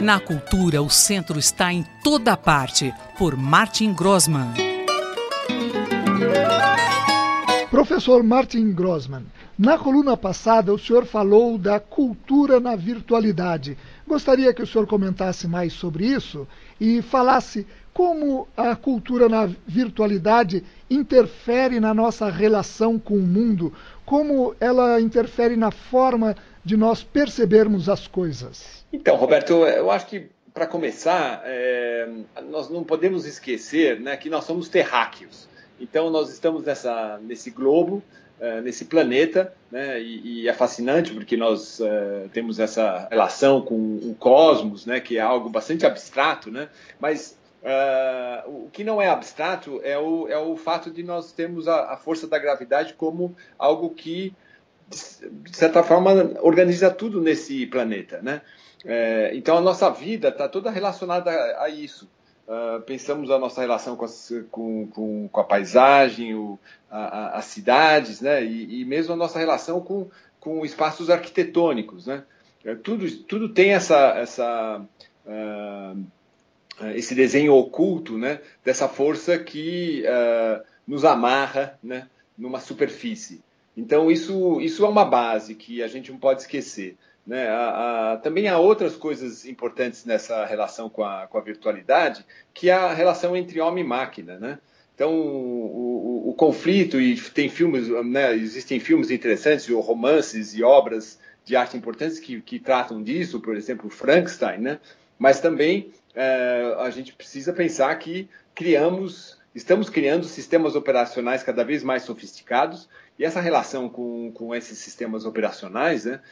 Na cultura, o centro está em toda parte, por Martin Grossmann. Professor Martin Grossmann, na coluna passada o senhor falou da cultura na virtualidade. Gostaria que o senhor comentasse mais sobre isso e falasse como a cultura na virtualidade interfere na nossa relação com o mundo, como ela interfere na forma de nós percebermos as coisas. Então, Roberto, eu acho que, para começar, nós não podemos esquecer, né, que nós somos terráqueos. Então, nós estamos nesse globo, nesse planeta, né, e é fascinante porque nós temos essa relação com o cosmos, né, que é algo bastante abstrato, né, mas o que não é abstrato é o fato de nós termos a força da gravidade como algo que, de certa forma, organiza tudo nesse planeta, né? Então, a nossa vida está toda relacionada a isso. Pensamos a nossa relação com a paisagem, as cidades, né? E mesmo a nossa relação com espaços arquitetônicos, né? Tudo tem esse desenho oculto, né? Dessa força que nos amarra, né? Numa superfície. Então, isso é uma base que a gente não pode esquecer, né? Também há outras coisas importantes nessa relação com a virtualidade, que é a relação entre homem e máquina, né? Então, o conflito, e tem filmes, né, existem filmes interessantes, ou romances e obras de arte importantes que tratam disso, por exemplo, Frankenstein, né? Mas também a gente precisa pensar que estamos criando sistemas operacionais cada vez mais sofisticados, e essa relação com esses sistemas operacionais, né,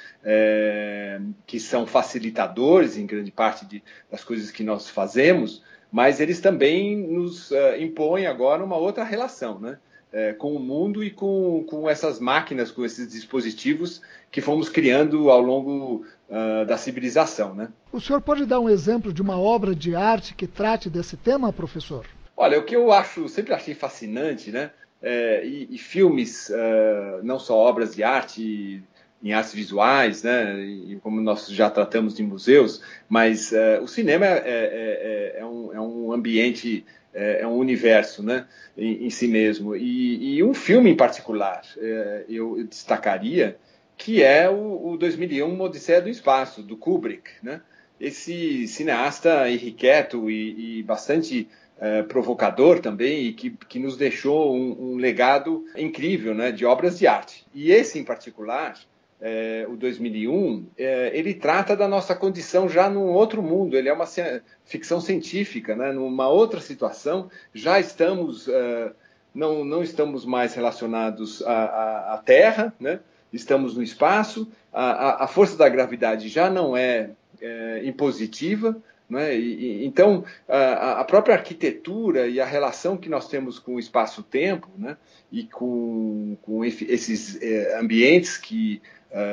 que são facilitadores em grande parte das coisas que nós fazemos, mas eles também nos impõem agora uma outra relação, né, com o mundo e com essas máquinas, com esses dispositivos que fomos criando ao longo da civilização, né? O senhor pode dar um exemplo de uma obra de arte que trate desse tema, professor? Olha, o que eu sempre achei fascinante, né? E filmes, não só obras de arte, em artes visuais, né? E como nós já tratamos de museus, mas o cinema é um ambiente, é um universo, né? Em si mesmo. E um filme em particular, eu destacaria, que é o 2001, Uma Odisseia do Espaço, do Kubrick, né? Esse cineasta irrequieto e bastante provocador também, e que nos deixou um legado incrível, né, de obras de arte. E esse, em particular, o 2001, ele trata da nossa condição já num outro mundo. Ele é uma ficção científica, né, numa outra situação. Já estamos, não estamos mais relacionados à Terra, né, estamos no espaço, a força da gravidade já não é impositiva, né? Então, a própria arquitetura e a relação que nós temos com o espaço-tempo, né? E com esses ambientes que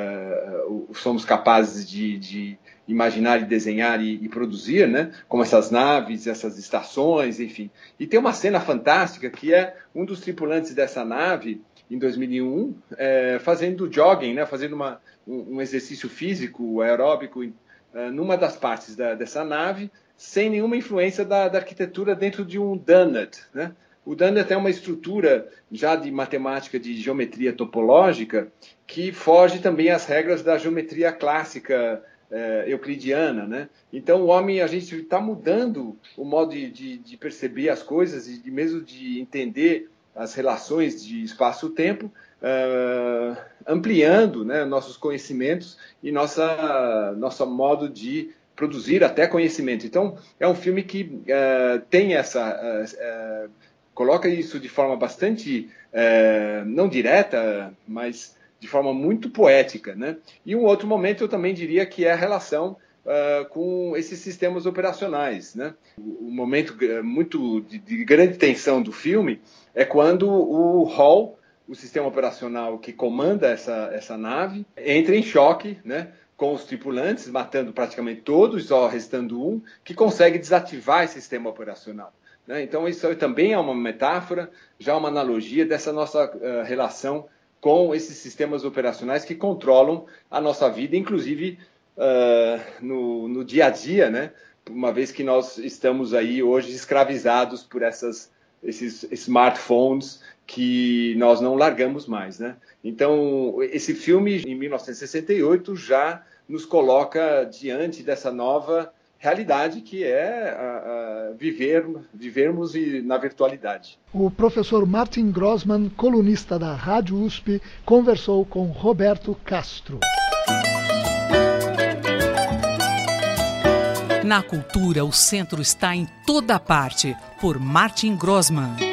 somos capazes de imaginar e desenhar e produzir, né? Como essas naves, essas estações, enfim. E tem uma cena fantástica que é um dos tripulantes dessa nave, em 2001, fazendo jogging, né? Fazendo um exercício físico, aeróbico, numa das partes dessa nave, sem nenhuma influência da arquitetura dentro de um donut, né? O donut é uma estrutura já de matemática de geometria topológica que foge também às regras da geometria clássica euclidiana, né? Então, a gente está mudando o modo de perceber as coisas e mesmo de entender as relações de espaço-tempo, ampliando, né, nossos conhecimentos e nosso modo de produzir até conhecimento. Então, é um filme que tem coloca isso de forma bastante, não direta, mas de forma muito poética, né? E um outro momento eu também diria que é a relação com esses sistemas operacionais, né? O momento muito de grande tensão do filme é quando o Hall, o sistema operacional que comanda essa nave, entra em choque, né, com os tripulantes, matando praticamente todos, só restando um, que consegue desativar esse sistema operacional, né? Então, isso também é uma metáfora, já uma analogia dessa nossa relação com esses sistemas operacionais que controlam a nossa vida, inclusive no dia a dia, né? Uma vez que nós estamos aí hoje escravizados por esses smartphones que nós não largamos mais, né? Então, esse filme, em 1968, já nos coloca diante dessa nova realidade que é vivermos na virtualidade. O professor Martin Grossmann, colunista da Rádio USP, conversou com Roberto Castro. Na cultura, o centro está em toda parte, por Martin Grossmann.